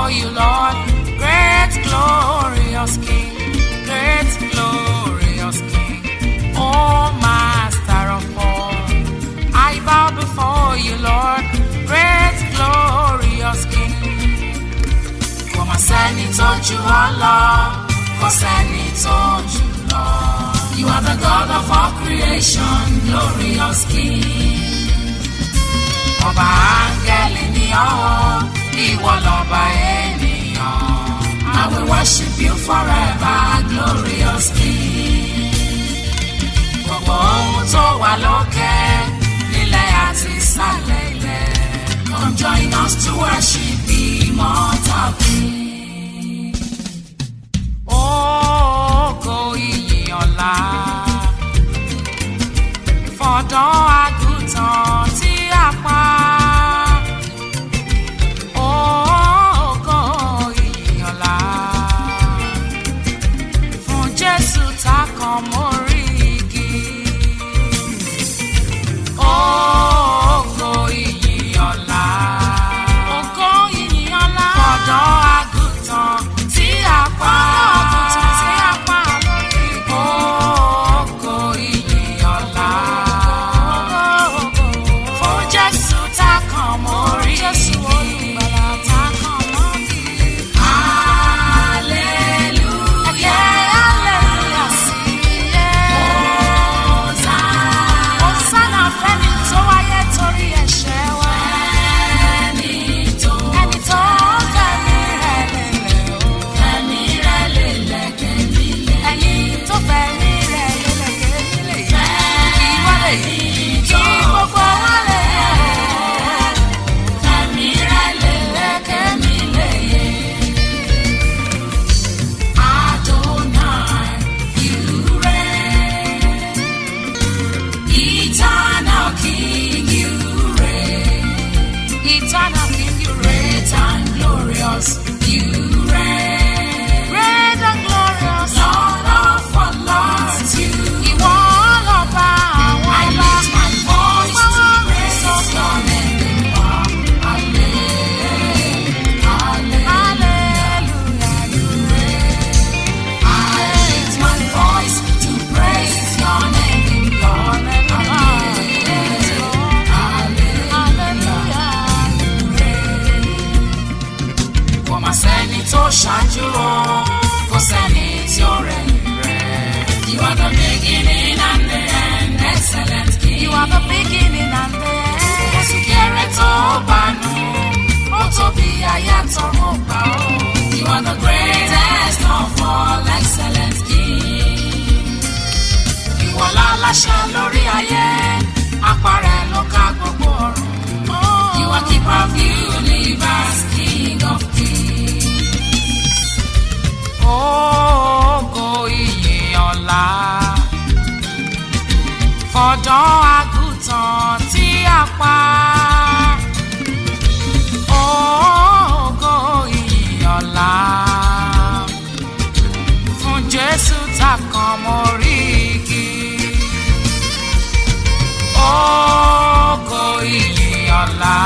before you, Lord, great glorious King, great glorious King, oh Master of all. I bow before you, Lord, great glorious King. Kò mà sẹ́ni tó jù ọ́ lọ, kò sẹ́ni tó jù lọ. You are the God of all creation, glorious King. Ọba áńgẹ́lì ni ọ́, ìwọ lọba ènìyàn. I will worship you forever, glorious King. Gbogbo ohun tó wà lókè, nílẹ̀ àti ìsàlẹ̀ ilẹ̀. Come join us to worship the immortal King. Ògo ìyìn ọlá fọ̀dọ́ àgùntàn tí a pa. Ògo ìyìn ọlá fún Jésù tá kan mórí igi. Ògo ìyìn ọlá, ògo ìyìn ọlá fọ̀dọ́ àgùntàn tí a pa. Ògo ìyìn ọlá fún Jésù tá kan mórí igi. Jésù olùgbàlà tá kan mórí igi. Hallelujah, hallelujah sí iye. Hosanna fẹ́ni tó wáyé torí ẹ̀ṣẹ̀ wa. Ẹni tó fẹ̀mí rẹ̀ lélẹ̀ o. Fẹ̀mí rẹ̀ lélẹ̀ kẹ́mi lé. Ẹni tó fẹ̀mí rẹ̀ lélẹ̀ kẹ́mi lé. Ìwọ lè yí kí gbogbo wa lè yẹ. Fẹ̀mí rẹ̀ lélẹ̀ kẹ́mi lé yẹ. Adonai, you reign. Eternal King, you reign. Eternal King, you reign. Great and glorious, you reign. Great and glorious, Lord of all lords, you reign. Ìwọ lọba àwọn ọba. I lift my voice to praise your name. Hallelujah, you reign. I lift my voice to praise your name, Lord. Kò mà sẹ́ni tó ṣáájú o, kò sẹ́ni tí ó rẹ̀yìn rẹ̀. You are the beginning and the end, excellent King. You are the beginning and the end. Jésù kéré tó bánú, ó tóbi ayátọ̀run gbà ó. You are the greatest of all, excellent King. Ìwọ láláṣẹ lórí ayé, apàrẹ ló ká gbogbo ọ̀run. You are keeper of universe, King of kings. Ògo ìyìn ọlá fọ̀dọ́ àgùntàn tí a pa. Ògo ìyìn ọlá fún Jésù tá kan mórí igi. Ògo ìyìn ọlá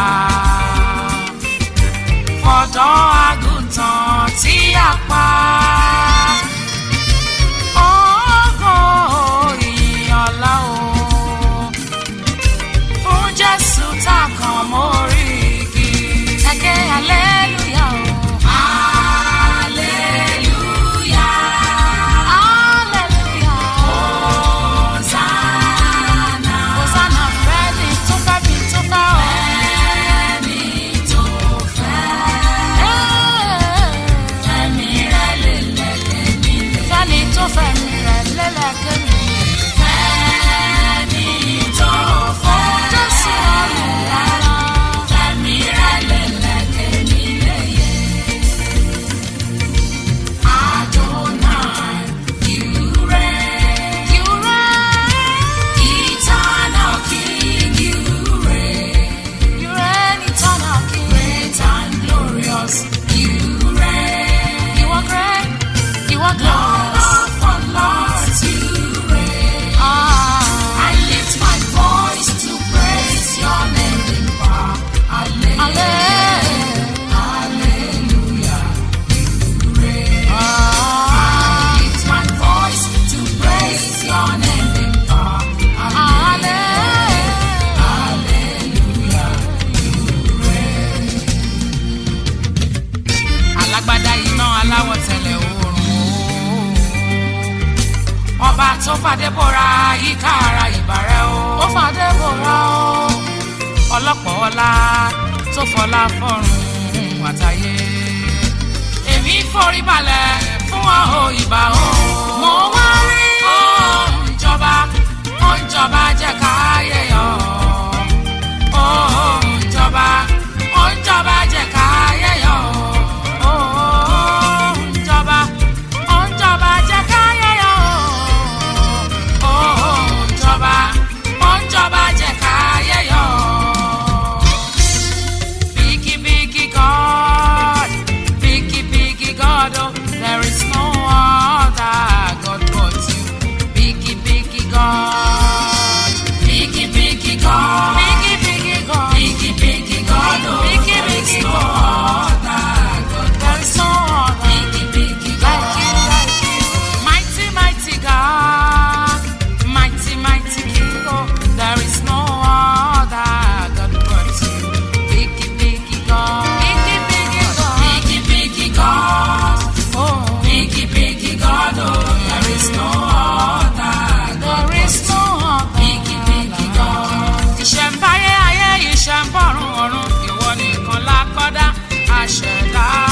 fọ̀dọ́ àgùntàn tí a pa. Ògo ìyìn ọlá o fún Jésù tá kan mórí igi. Ẹ̀kẹ́ hallelujah o. Hallelujah, hallelujah. Hosanna, Hosanna fẹ́ni tó fẹ́ mi tó fẹ́ o. Fẹ́ni tó fẹ́. alágbádá iná aláwọ̀ tẹ̀lẹ̀ oòrùn ọba tó fàdé bora yíká ara ìbàrẹ̀ o ó fàdé bora o ọlọ́pọ̀ ọlá tó fọlá fọ́run àtayé èmi forí balẹ̀ fún ọ̀hún ìbà o mo wá rí òǹjọba òǹjọba jẹ́ káyé yọ òǹjọba òǹjọba jẹ́ káyé yọ òǹjọba òǹjọba jẹ́ káyé yọ òǹjọba òǹjọba jẹ́ káyé yọ. Biggie, biggie God, biggie, biggie God, oh, there is no other God but you. Biggie, biggie God, biggie, biggie God, biggie, biggie God, biggie, biggie God, oh, biggie, biggie God, there is no other, biggie, biggie God, like you, mighty, mighty God, mighty, mighty King, oh, there is no other God but you. Biggie, biggie God, biggie, biggie God, biggie, biggie God, oh, biggie, biggie God, oh, there is no other, there is no other, biggie, biggie God. Ìṣẹ̀mbáyé ayé ìṣẹ̀mbọ̀rún ọ̀run ìwọ nìkan lákọ́dá àṣẹ̀dá.